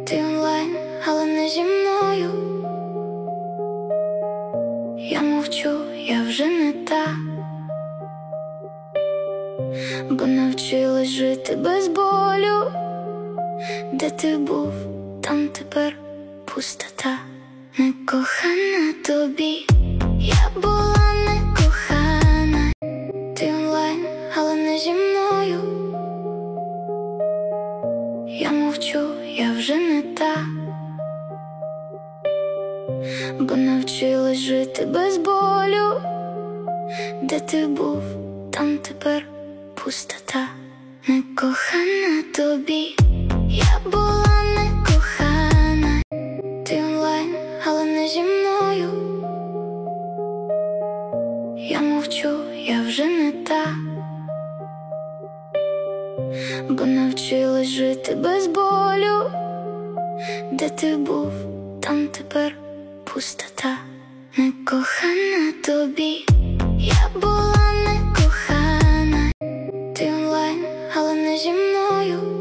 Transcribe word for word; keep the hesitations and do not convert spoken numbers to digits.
Ти онлайн, але не зі мною. Я мовчу, я вже не та, бо навчилась жити без болю. Де ти був, там тепер пустота. Не кохана тобі, я була не кохана. Ти онлайн, але не зі мною. Я мовчу, я вже не та, бо навчилась жити без болю. Де ти був, там тепер пустота. Не кохана тобі, я була не кохана. Ти онлайн, але не зі мною. Я мовчу, я вже не та, бо навчилась жити без болю. Де ти був, там тепер пустота. Не кохана тобі, я була не кохана. Ти онлайн, але не зі мною.